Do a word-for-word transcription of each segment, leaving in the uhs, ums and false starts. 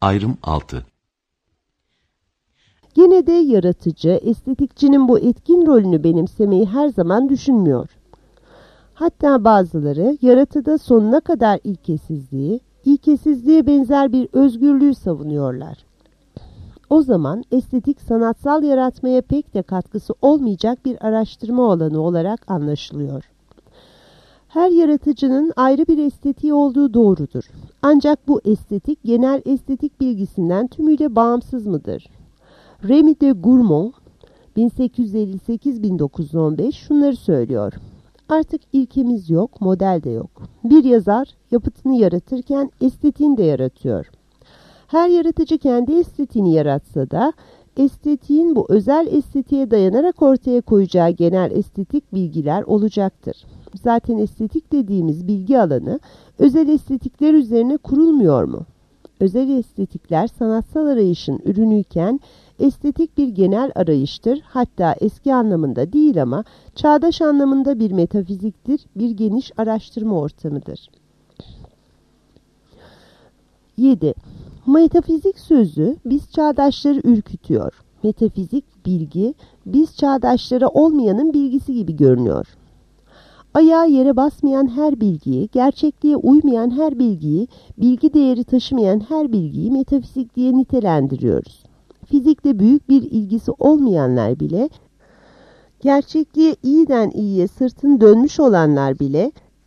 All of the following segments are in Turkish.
Ayrım altı. Gene de yaratıcı, estetikçinin bu etkin rolünü benimsemeyi her zaman düşünmüyor. Hatta bazıları yaratıda sonuna kadar ilkesizliği, ilkesizliğe benzer bir özgürlüğü savunuyorlar. O zaman estetik sanatsal yaratmaya pek de katkısı olmayacak bir araştırma alanı olarak anlaşılıyor. Her yaratıcının ayrı bir estetiği olduğu doğrudur. Ancak bu estetik genel estetik bilgisinden tümüyle bağımsız mıdır? Remy de Gourmont bin sekiz yüz elli sekiz bin dokuz yüz on beş şunları söylüyor. Artık ilkemiz yok, model de yok. Bir yazar yapıtını yaratırken estetiğini de yaratıyor. Her yaratıcı kendi estetiğini yaratsa da estetiğin bu özel estetiğe dayanarak ortaya koyacağı genel estetik bilgiler olacaktır. Zaten estetik dediğimiz bilgi alanı özel estetikler üzerine kurulmuyor mu? Özel estetikler sanatsal arayışın ürünüyken estetik bir genel arayıştır, hatta eski anlamında değil ama çağdaş anlamında bir metafiziktir, bir geniş araştırma ortamıdır. yedi. Metafizik sözü biz çağdaşları ürkütüyor. Metafizik bilgi biz çağdaşlara olmayanın bilgisi gibi görünüyor. Ayağı yere basmayan her bilgiyi, gerçekliğe uymayan her bilgiyi, bilgi değeri taşımayan her bilgiyi metafizik diye nitelendiriyoruz. Fizikle büyük bir ilgisi olmayanlar bile, gerçekliğe iyiden iyiye sırtını dönmüş olanlar bile,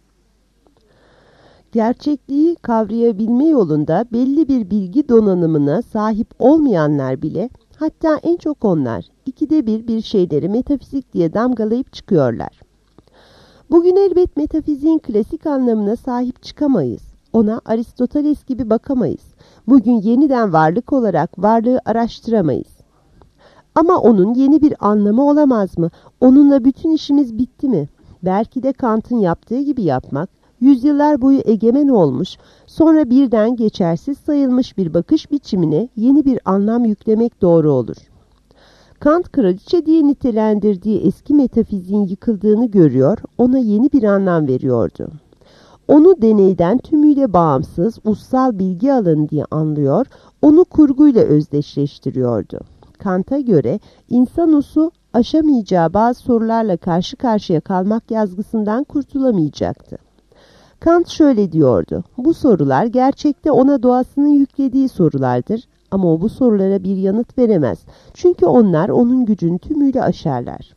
gerçekliği kavrayabilme yolunda belli bir bilgi donanımına sahip olmayanlar bile, hatta en çok onlar, ikide bir bir şeyleri metafizik diye damgalayıp çıkıyorlar. Bugün elbet metafiziğin klasik anlamına sahip çıkamayız. Ona Aristoteles gibi bakamayız. Bugün yeniden varlık olarak varlığı araştıramayız. Ama onun yeni bir anlamı olamaz mı? Onunla bütün işimiz bitti mi? Belki de Kant'ın yaptığı gibi yapmak, yüzyıllar boyu egemen olmuş, sonra birden geçersiz sayılmış bir bakış biçimine yeni bir anlam yüklemek doğru olur. Kant kraliçe diye nitelendirdiği eski metafiziğin yıkıldığını görüyor, ona yeni bir anlam veriyordu. Onu deneyden tümüyle bağımsız, ussal bilgi alanı diye anlıyor, onu kurguyla özdeşleştiriyordu. Kant'a göre insan usu aşamayacağı bazı sorularla karşı karşıya kalmak yazgısından kurtulamayacaktı. Kant şöyle diyordu, bu sorular gerçekte ona doğasının yüklediği sorulardır. Ama o bu sorulara bir yanıt veremez. Çünkü onlar onun gücünü tümüyle aşarlar.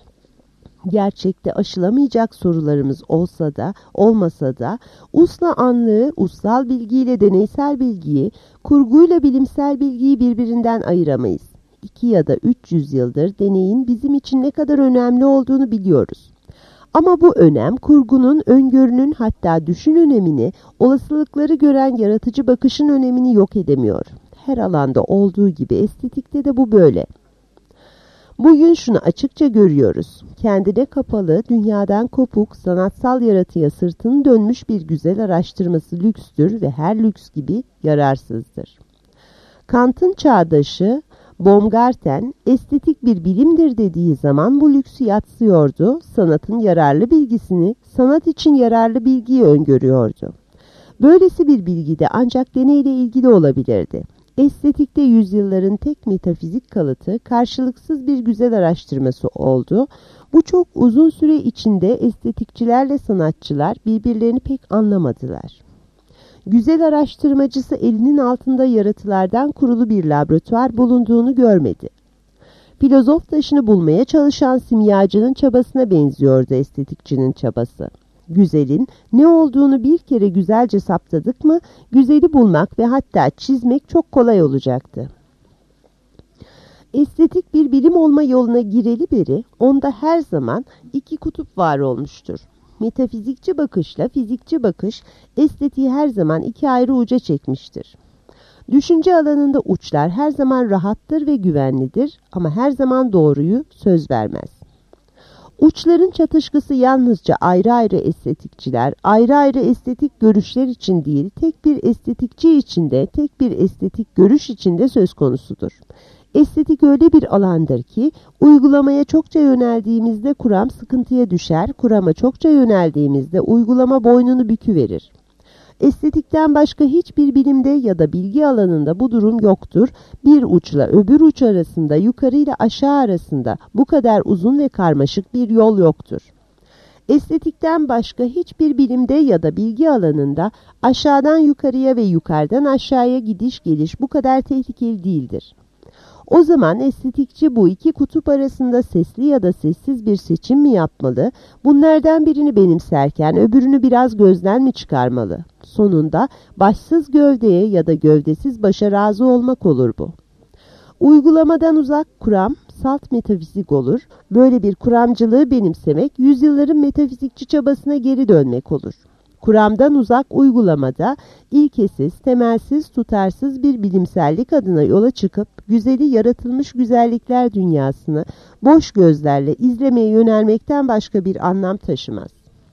Gerçekte aşılamayacak sorularımız olsa da, olmasa da, usla anlığı, ussal bilgiyle deneysel bilgiyi, kurguyla bilimsel bilgiyi birbirinden ayıramayız. İki ya da üç yüz yıldır deneyin bizim için ne kadar önemli olduğunu biliyoruz. Ama bu önem, kurgunun, öngörünün hatta düşün önemini, olasılıkları gören yaratıcı bakışın önemini yok edemiyor. Her alanda olduğu gibi estetikte de bu böyle. Bugün şunu açıkça görüyoruz. Kendine kapalı, dünyadan kopuk, sanatsal yaratıya sırtını dönmüş bir güzel araştırması lükstür ve her lüks gibi yararsızdır. Kant'ın çağdaşı Baumgarten, estetik bir bilimdir dediği zaman bu lüksü yadsıyordu, sanatın yararlı bilgisini, sanat için yararlı bilgiyi öngörüyordu. Böylesi bir bilgi de ancak deneyle ilgili olabilirdi. Estetikte yüzyılların tek metafizik kalıtı karşılıksız bir güzel araştırması oldu. Bu çok uzun süre içinde estetikçilerle sanatçılar birbirlerini pek anlamadılar. Güzel araştırmacısı elinin altında yaratılardan kurulu bir laboratuvar bulunduğunu görmedi. Filozof taşını bulmaya çalışan simyacının çabasına benziyordu estetikçinin çabası. Güzelin ne olduğunu bir kere güzelce saptadık mı, güzeli bulmak ve hatta çizmek çok kolay olacaktı. Estetik bir bilim olma yoluna gireli beri onda her zaman iki kutup var olmuştur. Metafizikçi bakışla fizikçi bakış estetiği her zaman iki ayrı uca çekmiştir. Düşünce alanında uçlar her zaman rahattır ve güvenlidir ama her zaman doğruyu söz vermez. Uçların çatışkısı yalnızca ayrı ayrı estetikçiler, ayrı ayrı estetik görüşler için değil, tek bir estetikçi için de, tek bir estetik görüş için de söz konusudur. Estetik öyle bir alandır ki, uygulamaya çokça yöneldiğimizde kuram sıkıntıya düşer, kurama çokça yöneldiğimizde uygulama boynunu büküverir. Estetikten başka hiçbir bilimde ya da bilgi alanında bu durum yoktur. Bir uçla öbür uç arasında, yukarı ile aşağı arasında bu kadar uzun ve karmaşık bir yol yoktur. Estetikten başka hiçbir bilimde ya da bilgi alanında aşağıdan yukarıya ve yukarıdan aşağıya gidiş geliş bu kadar tehlikeli değildir. O zaman estetikçi bu iki kutup arasında sesli ya da sessiz bir seçim mi yapmalı, bunlardan birini benimserken öbürünü biraz gözden mi çıkarmalı? Sonunda başsız gövdeye ya da gövdesiz başa razı olmak olur bu. Uygulamadan uzak kuram, salt metafizik olur. Böyle bir kuramcılığı benimsemek, yüzyılların metafizikçi çabasına geri dönmek olur. Kuramdan uzak uygulamada, ilkesiz, temelsiz, tutarsız bir bilimsellik adına yola çıkıp, güzeli yaratılmış güzellikler dünyasını boş gözlerle izlemeye yönelmekten başka bir anlam taşımaz.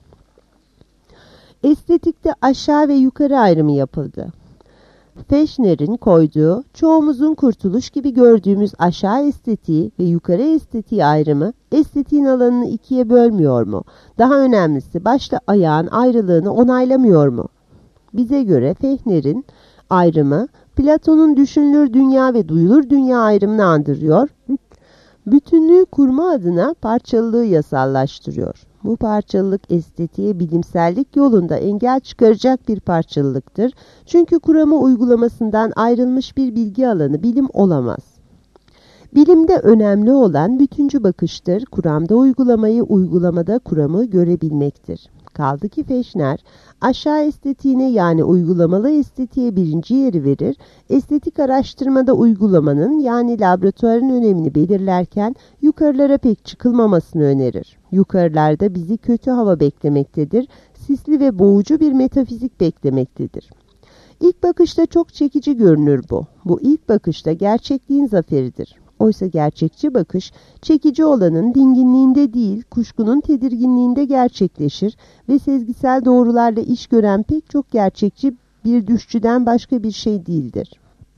Estetikte aşağı ve yukarı ayrımı yapıldı. Fechner'in koyduğu, çoğumuzun kurtuluş gibi gördüğümüz aşağı estetiği ve yukarı estetiği ayrımı, estetiğin alanını ikiye bölmüyor mu? Daha önemlisi, başla ayağın ayrılığını onaylamıyor mu? Bize göre Fechner'in ayrımı, Platon'un düşünülür dünya ve duyulur dünya ayrımını andırıyor, bütünlüğü kurma adına parçalılığı yasallaştırıyor. Bu parçalılık estetiğe bilimsellik yolunda engel çıkaracak bir parçalılıktır. Çünkü kuramı uygulamasından ayrılmış bir bilgi alanı bilim olamaz. Bilimde önemli olan bütüncü bakıştır. Kuramda uygulamayı, uygulamada kuramı görebilmektir. Kaldı ki Fechner, aşağı estetiğine yani uygulamalı estetiğe birinci yeri verir, estetik araştırmada uygulamanın yani laboratuvarın önemini belirlerken yukarılara pek çıkılmamasını önerir. Yukarılarda bizi kötü hava beklemektedir, sisli ve boğucu bir metafizik beklemektedir. İlk bakışta çok çekici görünür bu. Bu ilk bakışta gerçekliğin zaferidir. Oysa gerçekçi bakış, çekici olanın dinginliğinde değil, kuşkunun tedirginliğinde gerçekleşir ve sezgisel doğrularla iş gören pek çok gerçekçi bir düşçüden başka bir şey değildir.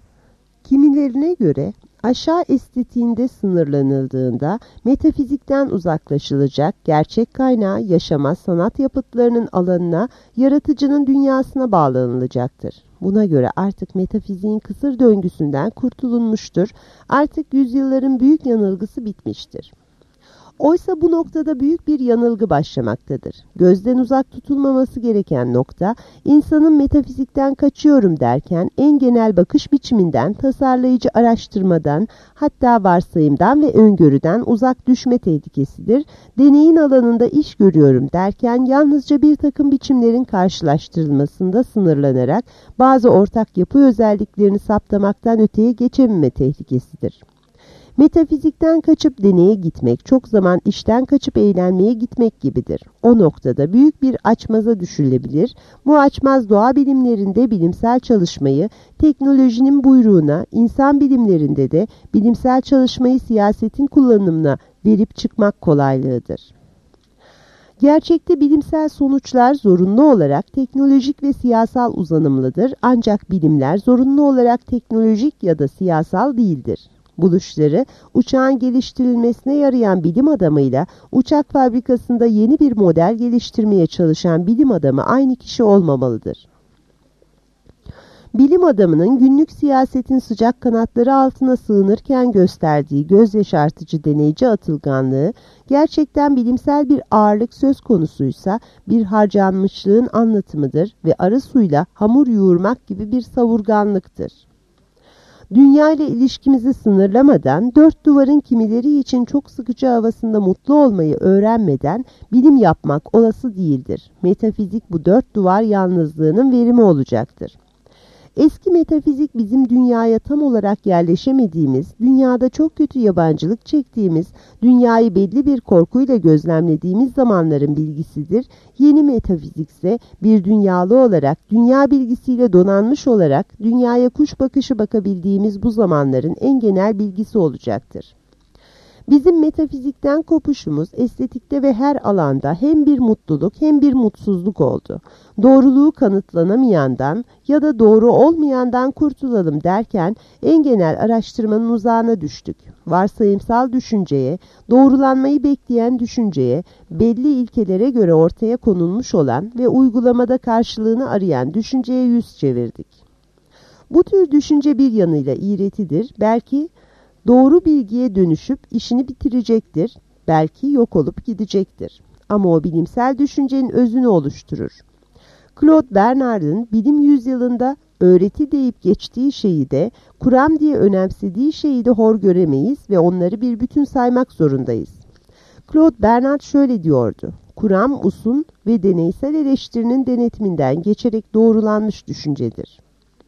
Kimilerine göre aşağı estetiğinde sınırlanıldığında metafizikten uzaklaşılacak, gerçek kaynağı yaşama sanat yapıtlarının alanına, yaratıcının dünyasına bağlanılacaktır. Buna göre artık metafiziğin kısır döngüsünden kurtulunmuştur, artık yüzyılların büyük yanılgısı bitmiştir. Oysa bu noktada büyük bir yanılgı başlamaktadır. Gözden uzak tutulmaması gereken nokta, insanın metafizikten kaçıyorum derken en genel bakış biçiminden, tasarlayıcı araştırmadan, hatta varsayımdan ve öngörüden uzak düşme tehlikesidir. Deneyin alanında iş görüyorum derken yalnızca bir takım biçimlerin karşılaştırılmasında sınırlanarak bazı ortak yapı özelliklerini saptamaktan öteye geçememe tehlikesidir. Metafizikten kaçıp deneye gitmek çok zaman işten kaçıp eğlenmeye gitmek gibidir. O noktada büyük bir açmaza düşülebilir. Bu açmaz doğa bilimlerinde bilimsel çalışmayı teknolojinin buyruğuna, insan bilimlerinde de bilimsel çalışmayı siyasetin kullanımına verip çıkmak kolaylığıdır. Gerçekte bilimsel sonuçlar zorunlu olarak teknolojik ve siyasal uzanımlıdır, ancak bilimler zorunlu olarak teknolojik ya da siyasal değildir. Buluşları, uçağın geliştirilmesine yarayan bilim adamıyla uçak fabrikasında yeni bir model geliştirmeye çalışan bilim adamı aynı kişi olmamalıdır. Bilim adamının günlük siyasetin sıcak kanatları altına sığınırken gösterdiği göz yaşartıcı deneyici atılganlığı, gerçekten bilimsel bir ağırlık söz konusuysa bir harcanmışlığın anlatımıdır ve arı suyla hamur yoğurmak gibi bir savurganlıktır. Dünya ile ilişkimizi sınırlamadan, dört duvarın kimileri için çok sıkıcı havasında mutlu olmayı öğrenmeden bilim yapmak olası değildir. Metafizik bu dört duvar yalnızlığının verimi olacaktır. Eski metafizik bizim dünyaya tam olarak yerleşemediğimiz, dünyada çok kötü yabancılık çektiğimiz, dünyayı belli bir korkuyla gözlemlediğimiz zamanların bilgisidir. Yeni metafizik ise bir dünyalı olarak, dünya bilgisiyle donanmış olarak dünyaya kuş bakışı bakabildiğimiz bu zamanların en genel bilgisi olacaktır. Bizim metafizikten kopuşumuz estetikte ve her alanda hem bir mutluluk hem bir mutsuzluk oldu. Doğruluğu kanıtlanamayandan ya da doğru olmayandan kurtulalım derken en genel araştırmanın uzağına düştük. Varsayımsal düşünceye, doğrulanmayı bekleyen düşünceye, belli ilkelere göre ortaya konulmuş olan ve uygulamada karşılığını arayan düşünceye yüz çevirdik. Bu tür düşünce bir yanıyla iğretidir, belki doğru bilgiye dönüşüp işini bitirecektir, belki yok olup gidecektir. Ama o bilimsel düşüncenin özünü oluşturur. Claude Bernard'ın bilim yüzyılında öğreti deyip geçtiği şeyi de, kuram diye önemsediği şeyi de hor göremeyiz ve onları bir bütün saymak zorundayız. Claude Bernard şöyle diyordu: kuram, usun ve deneysel eleştirinin denetiminden geçerek doğrulanmış düşüncedir.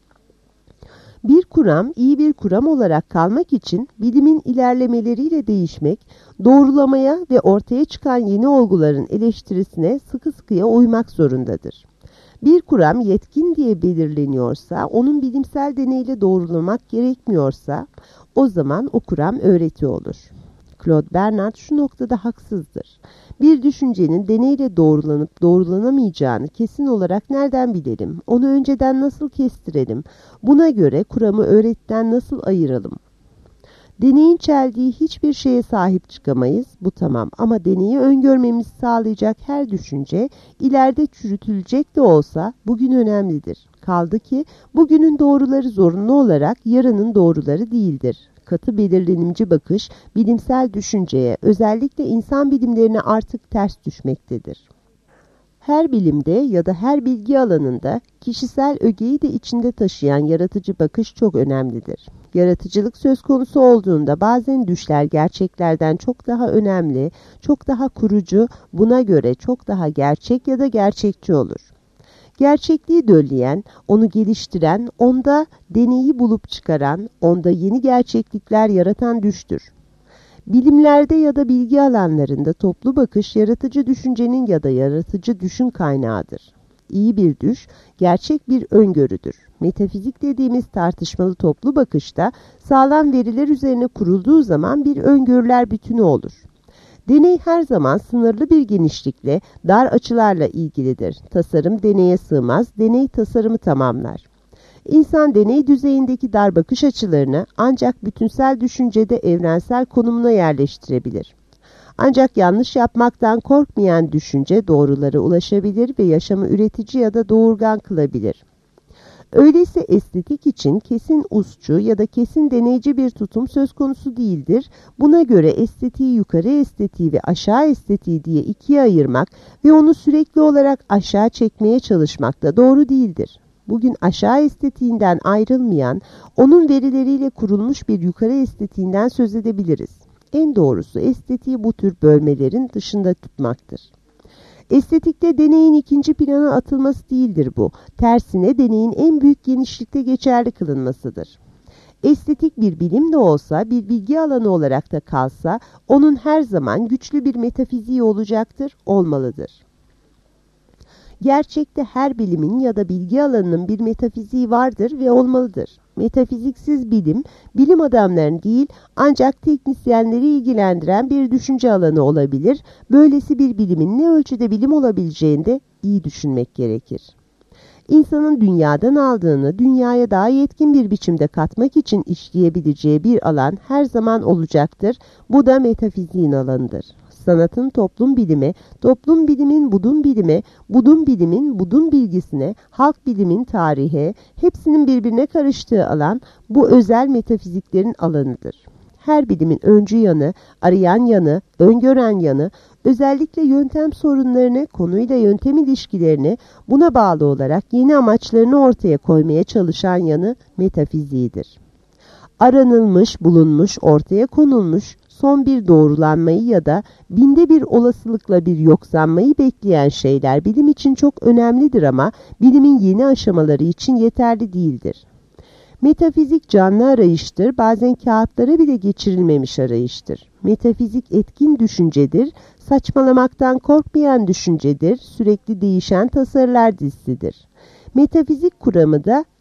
Bir kuram, iyi bir kuram olarak kalmak için bilimin ilerlemeleriyle değişmek, doğrulamaya ve ortaya çıkan yeni olguların eleştirisine sıkı sıkıya uymak zorundadır. Bir kuram yetkin diye belirleniyorsa, onun bilimsel deneyle doğrulamak gerekmiyorsa, o zaman o kuram öğreti olur. Claude Bernard şu noktada haksızdır. Bir düşüncenin deneyle doğrulanıp doğrulanamayacağını kesin olarak nereden bilelim? Onu önceden nasıl kestirelim? Buna göre kuramı öğretiden nasıl ayıralım? Deneyin çeldiği hiçbir şeye sahip çıkamayız, bu tamam. Ama deneyi öngörmemizi sağlayacak her düşünce, ileride çürütülecek de olsa bugün önemlidir. Kaldı ki bugünün doğruları zorunlu olarak yarının doğruları değildir. Katı belirlenimci bakış, bilimsel düşünceye, özellikle insan bilimlerine artık ters düşmektedir. Her bilimde ya da her bilgi alanında kişisel ögeyi de içinde taşıyan yaratıcı bakış çok önemlidir. Yaratıcılık söz konusu olduğunda bazen düşler gerçeklerden çok daha önemli, çok daha kurucu, buna göre çok daha gerçek ya da gerçekçi olur. Gerçekliği dölleyen, onu geliştiren, onda deneyi bulup çıkaran, onda yeni gerçeklikler yaratan düştür. Bilimlerde ya da bilgi alanlarında toplu bakış yaratıcı düşüncenin ya da yaratıcı düşün kaynağıdır. İyi bir düş, gerçek bir öngörüdür. Metafizik dediğimiz tartışmalı toplu bakışta sağlam veriler üzerine kurulduğu zaman bir öngörüler bütünü olur. Deney her zaman sınırlı bir genişlikle, dar açılarla ilgilidir. Tasarım deneye sığmaz, deney tasarımı tamamlar. İnsan deney düzeyindeki dar bakış açılarını ancak bütünsel düşüncede evrensel konumuna yerleştirebilir. Ancak yanlış yapmaktan korkmayan düşünce doğrulara ulaşabilir ve yaşamı üretici ya da doğurgan kılabilir. Öyleyse estetik için kesin usçu ya da kesin deneyci bir tutum söz konusu değildir. Buna göre estetiği yukarı estetiği ve aşağı estetiği diye ikiye ayırmak ve onu sürekli olarak aşağı çekmeye çalışmak da doğru değildir. Bugün aşağı estetiğinden ayrılmayan, onun verileriyle kurulmuş bir yukarı estetiğinden söz edebiliriz. En doğrusu estetiği bu tür bölmelerin dışında tutmaktır. Estetikte deneyin ikinci plana atılması değildir bu. Tersine deneyin en büyük genişlikte geçerli kılınmasıdır. Estetik bir bilim de olsa, bir bilgi alanı olarak da kalsa, onun her zaman güçlü bir metafiziği olacaktır, olmalıdır. Gerçekte her bilimin ya da bilgi alanının bir metafiziği vardır ve olmalıdır. Metafiziksiz bilim, bilim adamlarını değil ancak teknisyenleri ilgilendiren bir düşünce alanı olabilir. Böylesi bir bilimin ne ölçüde bilim olabileceğini de iyi düşünmek gerekir. İnsanın dünyadan aldığını dünyaya daha yetkin bir biçimde katmak için işleyebileceği bir alan her zaman olacaktır. Bu da metafiziğin alanıdır. Sanatın toplum bilimi, toplum bilimin budun bilimi, budun bilimin budun bilgisine, halk bilimin tarihe, hepsinin birbirine karıştığı alan bu özel metafiziklerin alanıdır. Her bilimin öncü yanı, arayan yanı, öngören yanı, özellikle yöntem sorunlarını, konuyla yöntem ilişkilerini, buna bağlı olarak yeni amaçlarını ortaya koymaya çalışan yanı metafiziğidir. Aranılmış, bulunmuş, ortaya konulmuş, son bir doğrulanmayı ya da binde bir olasılıkla bir yoksanmayı bekleyen şeyler bilim için çok önemlidir ama bilimin yeni aşamaları için yeterli değildir. Metafizik canlı arayıştır, bazen kağıtlara bile geçirilmemiş arayıştır. Metafizik etkin düşüncedir, saçmalamaktan korkmayan düşüncedir, sürekli değişen tasarılar dizisidir. Metafizik kuramı da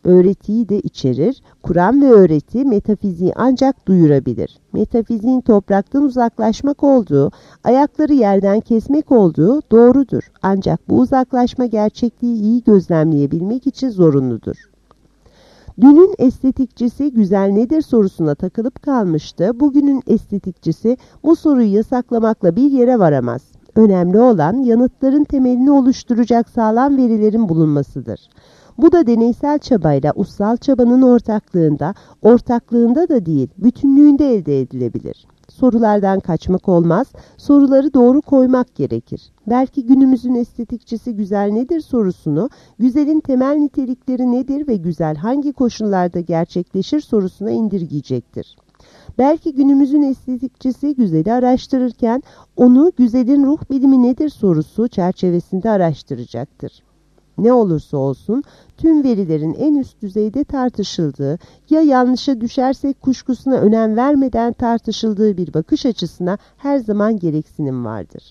öğretiyi de içerir. Kuram ve öğreti metafiziği ancak duyurabilir. Metafiziğin topraktan uzaklaşmak olduğu, ayakları yerden kesmek olduğu doğrudur. Ancak bu uzaklaşma gerçekliği iyi gözlemleyebilmek için zorunludur. Dünün estetikçisi güzel nedir sorusuna takılıp kalmıştı. Bugünün estetikçisi bu soruyu yasaklamakla bir yere varamaz. Önemli olan yanıtların temelini oluşturacak sağlam verilerin bulunmasıdır. Bu da deneysel çabayla ussal çabanın ortaklığında, ortaklığında da değil, bütünlüğünde elde edilebilir. Sorulardan kaçmak olmaz, soruları doğru koymak gerekir. Belki günümüzün estetikçisi güzel nedir sorusunu, güzelin temel nitelikleri nedir ve güzel hangi koşullarda gerçekleşir sorusuna indirgeyecektir. Belki günümüzün estetikçisi güzeli araştırırken onu güzelin ruh bilimi nedir sorusu çerçevesinde araştıracaktır. Ne olursa olsun tüm verilerin en üst düzeyde tartışıldığı, ya yanlışa düşersek kuşkusuna önem vermeden tartışıldığı bir bakış açısına her zaman gereksinim vardır.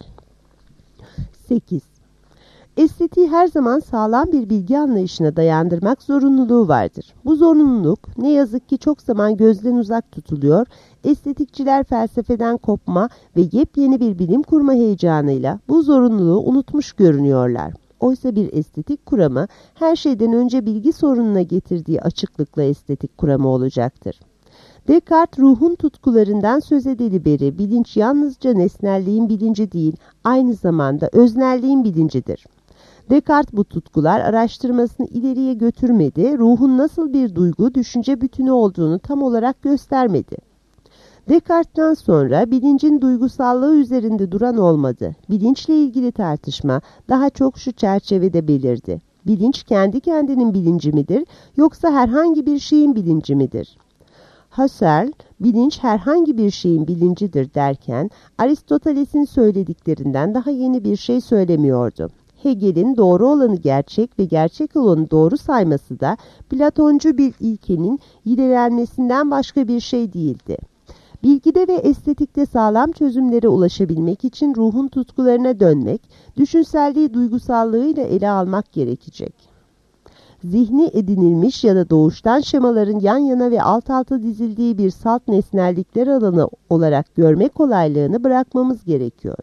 sekiz. Estetiği her zaman sağlam bir bilgi anlayışına dayandırmak zorunluluğu vardır. Bu zorunluluk ne yazık ki çok zaman gözden uzak tutuluyor, estetikçiler felsefeden kopma ve yepyeni bir bilim kurma heyecanıyla bu zorunluluğu unutmuş görünüyorlar. Oysa bir estetik kuramı her şeyden önce bilgi sorununa getirdiği açıklıkla estetik kuramı olacaktır. Descartes ruhun tutkularından söz edeli beri bilinç yalnızca nesnelliğin bilinci değil, aynı zamanda öznelliğin bilincidir. Descartes bu tutkular araştırmasını ileriye götürmedi, ruhun nasıl bir duygu, düşünce bütünü olduğunu tam olarak göstermedi. Descartes'ten sonra bilincin duygusallığı üzerinde duran olmadı. Bilinçle ilgili tartışma daha çok şu çerçevede belirdi. Bilinç kendi kendinin bilinci midir, yoksa herhangi bir şeyin bilinci midir? Husserl, bilinç herhangi bir şeyin bilincidir derken, Aristoteles'in söylediklerinden daha yeni bir şey söylemiyordu. Hegel'in doğru olanı gerçek ve gerçek olanı doğru sayması da Platoncu bir ilkenin yinelenmesinden başka bir şey değildi. Bilgide ve estetikte sağlam çözümlere ulaşabilmek için ruhun tutkularına dönmek, düşünselliği duygusallığıyla ele almak gerekecek. Zihni edinilmiş ya da doğuştan şemaların yan yana ve alt alta dizildiği bir salt nesnellikler alanı olarak görme kolaylığını bırakmamız gerekiyor.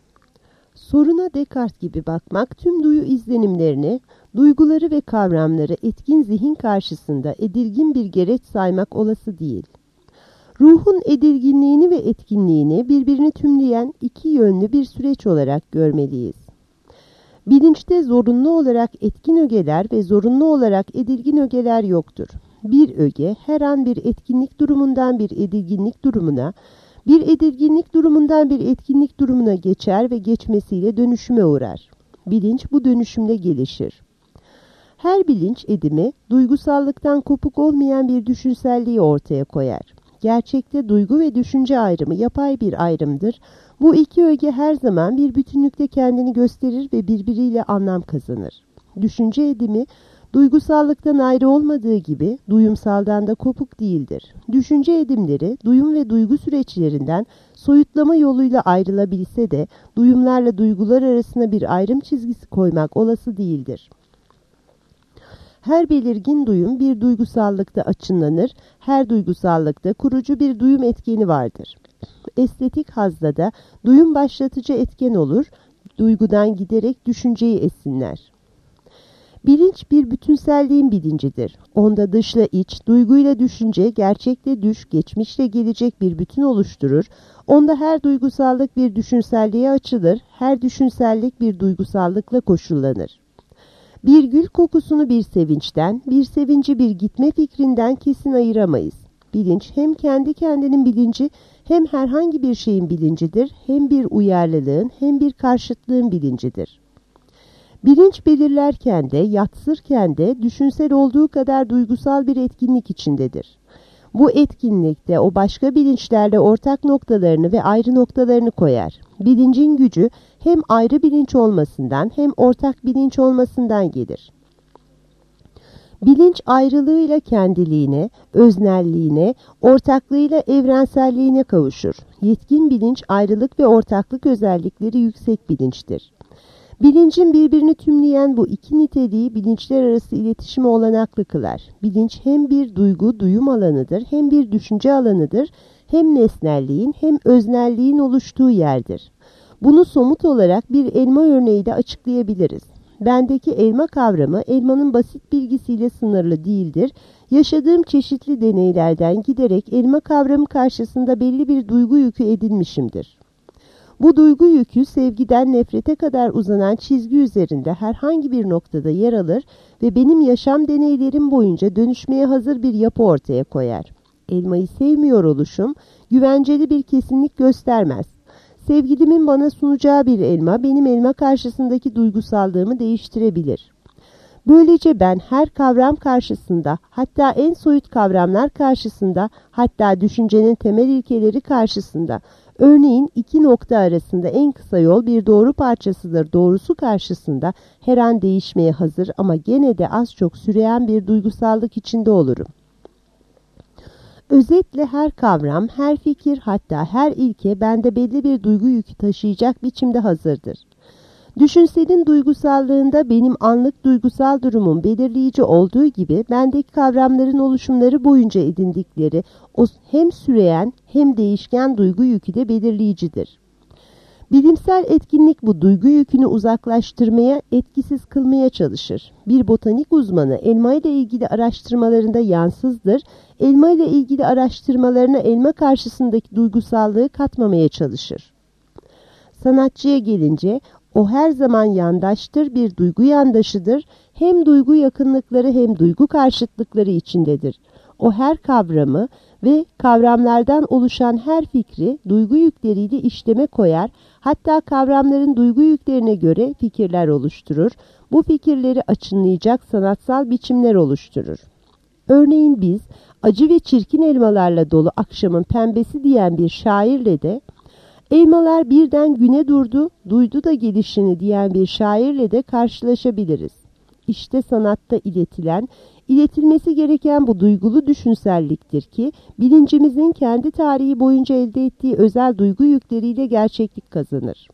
Soruna Descartes gibi bakmak tüm duyu izlenimlerini, duyguları ve kavramları etkin zihin karşısında edilgin bir gereç saymak olası değil. Ruhun edilginliğini ve etkinliğini birbirini tümleyen iki yönlü bir süreç olarak görmeliyiz. Bilinçte zorunlu olarak etkin ögeler ve zorunlu olarak edilgin ögeler yoktur. Bir öge her an bir etkinlik durumundan bir edilginlik durumuna, bir edilginlik durumundan bir etkinlik durumuna geçer ve geçmesiyle dönüşüme uğrar. Bilinç bu dönüşümle gelişir. Her bilinç edimi, duygusallıktan kopuk olmayan bir düşünselliği ortaya koyar. Gerçekte duygu ve düşünce ayrımı yapay bir ayrımdır. Bu iki öge her zaman bir bütünlükte kendini gösterir ve birbiriyle anlam kazanır. Düşünce edimi, duygusallıktan ayrı olmadığı gibi duyumsaldan da kopuk değildir. Düşünce edimleri, duyum ve duygu süreçlerinden soyutlama yoluyla ayrılabilse de duyumlarla duygular arasında bir ayrım çizgisi koymak olası değildir. Her belirgin duyum bir duygusallıkta açınlanır, her duygusallıkta kurucu bir duyum etkeni vardır. Estetik hazda da duyum başlatıcı etken olur, duygudan giderek düşünceyi esinler. Bilinç bir bütünselliğin bilincidir. Onda dışla iç, duyguyla düşünce, gerçekle düş, geçmişle gelecek bir bütün oluşturur. Onda her duygusallık bir düşünselliğe açılır, her düşünsellik bir duygusallıkla koşullanır. Bir gül kokusunu bir sevinçten, bir sevinci bir gitme fikrinden kesin ayıramayız. Bilinç hem kendi kendinin bilinci, hem herhangi bir şeyin bilincidir, hem bir uyarlılığın, hem bir karşıtlığın bilincidir. Bilinç belirlerken de, yatsırken de düşünsel olduğu kadar duygusal bir etkinlik içindedir. Bu etkinlikte o başka bilinçlerle ortak noktalarını ve ayrı noktalarını koyar. Bilincin gücü hem ayrı bilinç olmasından hem ortak bilinç olmasından gelir. Bilinç ayrılığıyla kendiliğine, öznelliğine, ortaklığıyla evrenselliğine kavuşur. Yetkin bilinç ayrılık ve ortaklık özellikleri yüksek bilinçtir. Bilincin birbirini tümleyen bu iki niteliği bilinçler arası iletişime olanaklı kılar. Bilinç hem bir duygu, duyum alanıdır, hem bir düşünce alanıdır, hem nesnelliğin hem öznelliğin oluştuğu yerdir. Bunu somut olarak bir elma örneğiyle açıklayabiliriz. Bendeki elma kavramı elmanın basit bilgisiyle sınırlı değildir. Yaşadığım çeşitli deneylerden giderek elma kavramı karşısında belli bir duygu yükü edinmişimdir. Bu duygu yükü sevgiden nefrete kadar uzanan çizgi üzerinde herhangi bir noktada yer alır ve benim yaşam deneylerim boyunca dönüşmeye hazır bir yapı ortaya koyar. Elmayı sevmiyor oluşum güvenceli bir kesinlik göstermez. Sevgilimin bana sunacağı bir elma benim elma karşısındaki duygusallığımı değiştirebilir. Böylece ben her kavram karşısında, hatta en soyut kavramlar karşısında, hatta düşüncenin temel ilkeleri karşısında, örneğin iki nokta arasında en kısa yol bir doğru parçasıdır doğrusu karşısında her an değişmeye hazır ama gene de az çok süreyen bir duygusallık içinde olurum. Özetle her kavram, her fikir, hatta her ilke bende belli bir duygu yükü taşıyacak biçimde hazırdır. Düşünselin duygusallığında benim anlık duygusal durumum belirleyici olduğu gibi bendeki kavramların oluşumları boyunca edindikleri o hem süreyen hem değişken duygu yükü de belirleyicidir. Bilimsel etkinlik bu duygu yükünü uzaklaştırmaya, etkisiz kılmaya çalışır. Bir botanik uzmanı elma ile ilgili araştırmalarında yansızdır, elma ile ilgili araştırmalarına elma karşısındaki duygusallığı katmamaya çalışır. Sanatçıya gelince, o her zaman yandaştır, bir duygu yandaşıdır, hem duygu yakınlıkları hem duygu karşıtlıkları içindedir. O her kavramı ve kavramlardan oluşan her fikri duygu yükleriyle işleme koyar, hatta kavramların duygu yüklerine göre fikirler oluşturur, bu fikirleri açınlayacak sanatsal biçimler oluşturur. Örneğin biz, acı ve çirkin elmalarla dolu akşamın pembesi diyen bir şairle de, elmalar birden güne durdu, duydu da gelişini diyen bir şairle de karşılaşabiliriz. İşte sanatta iletilen, iletilmesi gereken bu duygulu düşünselliktir ki, bilincimizin kendi tarihi boyunca elde ettiği özel duygu yükleriyle gerçeklik kazanır.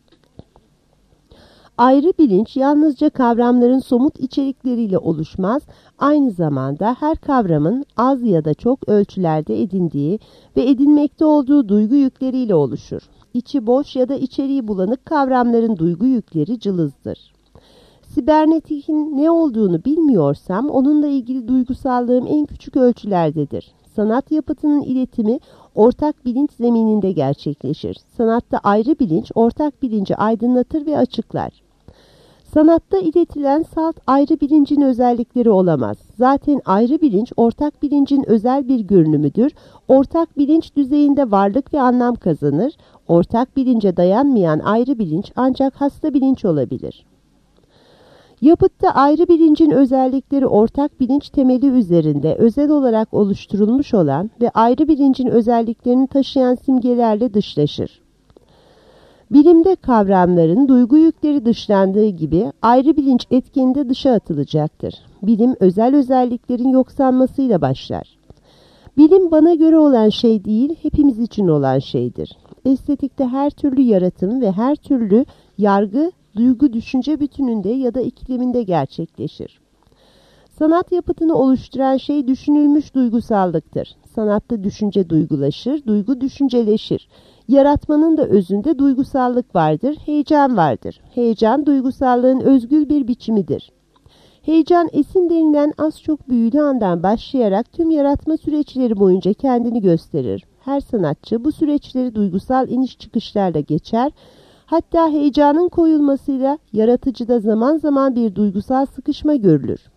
Ayrı bilinç yalnızca kavramların somut içerikleriyle oluşmaz, aynı zamanda her kavramın az ya da çok ölçülerde edindiği ve edinmekte olduğu duygu yükleriyle oluşur. İçi boş ya da içeriği bulanık kavramların duygu yükleri cılızdır. Sibernetiğin ne olduğunu bilmiyorsam onunla ilgili duygusallığım en küçük ölçülerdedir. Sanat yapıtının iletimi ortak bilinç zemininde gerçekleşir. Sanatta ayrı bilinç ortak bilinci aydınlatır ve açıklar. Sanatta iletilen salt ayrı bilincin özellikleri olamaz. Zaten ayrı bilinç ortak bilincin özel bir görünümüdür. Ortak bilinç düzeyinde varlık ve anlam kazanır. Ortak bilince dayanmayan ayrı bilinç ancak hasta bilinç olabilir. Yapıtta ayrı bilincin özellikleri ortak bilinç temeli üzerinde özel olarak oluşturulmuş olan ve ayrı bilincin özelliklerini taşıyan simgelerle dışlaşır. Bilimde kavramların duygu yükleri dışlandığı gibi ayrı bilinç etkeni de dışa atılacaktır. Bilim özel özelliklerin yoksanmasıyla başlar. Bilim bana göre olan şey değil, hepimiz için olan şeydir. Estetikte her türlü yaratım ve her türlü yargı, duygu düşünce bütününde ya da ikileminde gerçekleşir. Sanat yapıtını oluşturan şey düşünülmüş duygusallıktır. Sanatta düşünce duygulaşır, duygu düşünceleşir. Yaratmanın da özünde duygusallık vardır, heyecan vardır. Heyecan duygusallığın özgül bir biçimidir. Heyecan esin denilen az çok büyülü andan başlayarak tüm yaratma süreçleri boyunca kendini gösterir. Her sanatçı bu süreçleri duygusal iniş çıkışlarla geçer. Hatta heyecanın koyulmasıyla yaratıcıda zaman zaman bir duygusal sıkışma görülür.